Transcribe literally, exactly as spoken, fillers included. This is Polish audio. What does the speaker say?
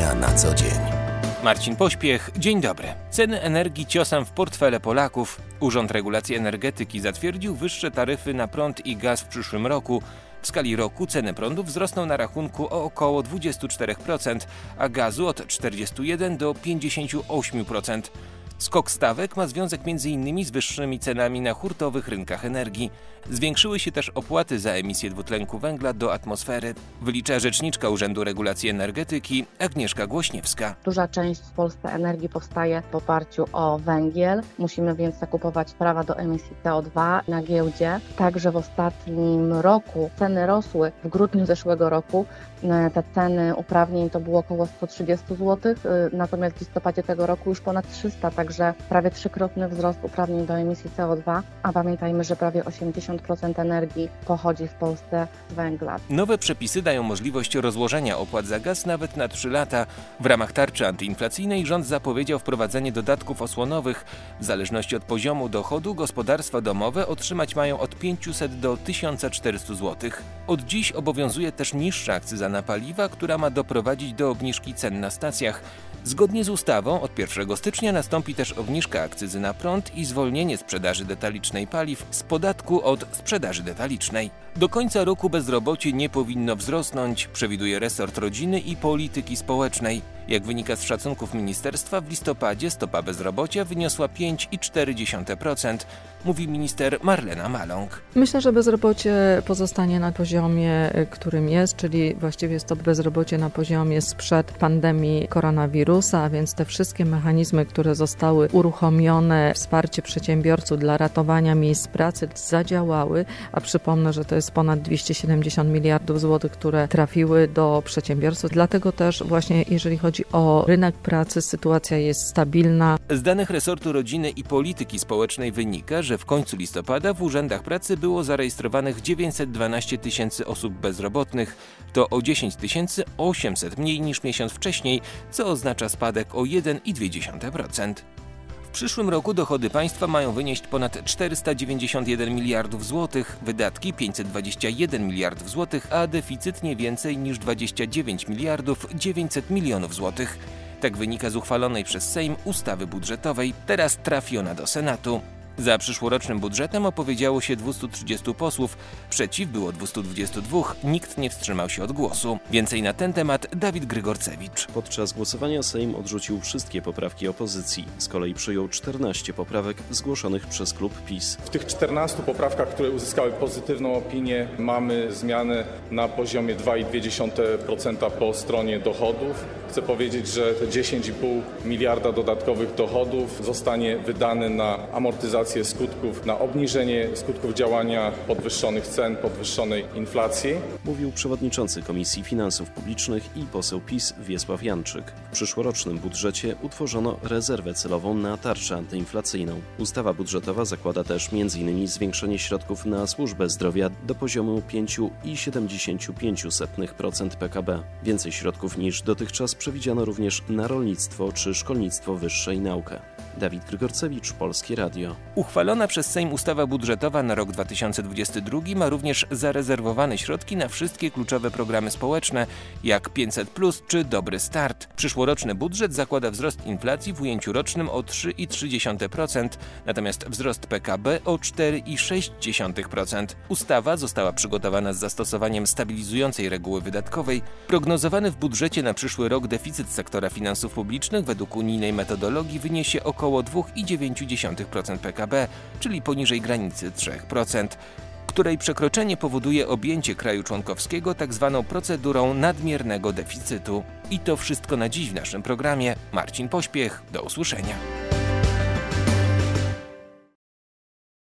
Energia na co dzień. Marcin Pośpiech, dzień dobry. Ceny energii ciosem w portfele Polaków. Urząd Regulacji Energetyki zatwierdził wyższe taryfy na prąd i gaz w przyszłym roku. W skali roku ceny prądu wzrosną na rachunku o około dwadzieścia cztery procent, a gazu od czterdziestu jeden do pięćdziesięciu ośmiu procent. Skok stawek ma związek między innymi z wyższymi cenami na hurtowych rynkach energii. Zwiększyły się też opłaty za emisję dwutlenku węgla do atmosfery, wylicza rzeczniczka Urzędu Regulacji Energetyki Agnieszka Głośniewska. Duża część w Polsce energii powstaje w oparciu o węgiel. Musimy więc zakupować prawa do emisji C O dwa na giełdzie. Także w ostatnim roku ceny rosły. W grudniu zeszłego roku te ceny uprawnień to było około sto trzydzieści złotych, natomiast w listopadzie tego roku już ponad trzysta, także prawie trzykrotny wzrost uprawnień do emisji C O dwa, a pamiętajmy, że prawie osiemdziesiąt procent energii pochodzi w Polsce z węgla. Nowe przepisy dają możliwość rozłożenia opłat za gaz nawet na trzy lata. W ramach tarczy antyinflacyjnej rząd zapowiedział wprowadzenie dodatków osłonowych. W zależności od poziomu dochodu gospodarstwa domowe otrzymać mają od pięciuset do tysiąca czterystu złotych. Od dziś obowiązuje też niższa akcyza na paliwa, która ma doprowadzić do obniżki cen na stacjach. Zgodnie z ustawą od pierwszego stycznia nastąpi też obniżka akcyzy na prąd i zwolnienie sprzedaży detalicznej paliw z podatku od sprzedaży detalicznej. Do końca roku bezrobocie nie powinno wzrosnąć, przewiduje resort rodziny i polityki społecznej. Jak wynika z szacunków ministerstwa, w listopadzie stopa bezrobocia wyniosła pięć przecinek cztery procent, mówi minister Marlena Maląg. Myślę, że bezrobocie pozostanie na poziomie, którym jest, czyli właściwie jest to bezrobocie na poziomie sprzed pandemii koronawirusa, a więc te wszystkie mechanizmy, które zostały uruchomione, wsparcie przedsiębiorców dla ratowania miejsc pracy zadziałały, a przypomnę, że to jest ponad dwieście siedemdziesiąt miliardów złotych, które trafiły do przedsiębiorców. Dlatego też właśnie jeżeli chodzi o rynek pracy, sytuacja jest stabilna. Z danych resortu rodziny i polityki społecznej wynika, że w końcu listopada w urzędach pracy było zarejestrowanych dziewięćset dwanaście tysięcy osób bezrobotnych. To o dziesięć tysięcy osiemset mniej niż miesiąc wcześniej, co oznacza spadek o jeden przecinek dwa procent. W przyszłym roku dochody państwa mają wynieść ponad czterysta dziewięćdziesiąt jeden miliardów złotych, wydatki pięćset dwadzieścia jeden miliardów złotych, a deficyt nie więcej niż dwadzieścia dziewięć miliardów dziewięćset milionów złotych. Tak wynika z uchwalonej przez Sejm ustawy budżetowej. Teraz trafi ona do Senatu. Za przyszłorocznym budżetem opowiedziało się dwustu trzydziestu posłów, przeciw było dwustu dwudziestu dwóch, nikt nie wstrzymał się od głosu. Więcej na ten temat Dawid Grygorcewicz. Podczas głosowania Sejm odrzucił wszystkie poprawki opozycji, z kolei przyjął czternaście poprawek zgłoszonych przez klub PiS. W tych czternastu poprawkach, które uzyskały pozytywną opinię, mamy zmiany na poziomie dwa przecinek dwa procent po stronie dochodów. Chcę powiedzieć, że te dziesięć i pół miliarda dodatkowych dochodów zostanie wydane na amortyzację skutków, na obniżenie skutków działania podwyższonych cen, podwyższonej inflacji. Mówił przewodniczący Komisji Finansów Publicznych i poseł PiS Wiesław Janczyk. W przyszłorocznym budżecie utworzono rezerwę celową na tarczę antyinflacyjną. Ustawa budżetowa zakłada też między innymi zwiększenie środków na służbę zdrowia do poziomu pięć przecinek siedemdziesiąt pięć procent P K B. Więcej środków niż dotychczas przewidziano również na rolnictwo czy szkolnictwo wyższe i naukę. Dawid Grygorcewicz, Polskie Radio. Uchwalona przez Sejm ustawa budżetowa na rok dwa tysiące dwudziesty drugi ma również zarezerwowane środki na wszystkie kluczowe programy społeczne, jak pięćset plus czy Dobry Start. Przyszłoroczny budżet zakłada wzrost inflacji w ujęciu rocznym o trzy przecinek trzy procent, natomiast wzrost P K B o cztery przecinek sześć procent. Ustawa została przygotowana z zastosowaniem stabilizującej reguły wydatkowej. Prognozowany w budżecie na przyszły rok deficyt sektora finansów publicznych według unijnej metodologii wyniesie około dwa przecinek dziewięć procent P K B, czyli poniżej granicy trzy procent, której przekroczenie powoduje objęcie kraju członkowskiego tzw. procedurą nadmiernego deficytu. I to wszystko na dziś w naszym programie. Marcin Pośpiech, do usłyszenia.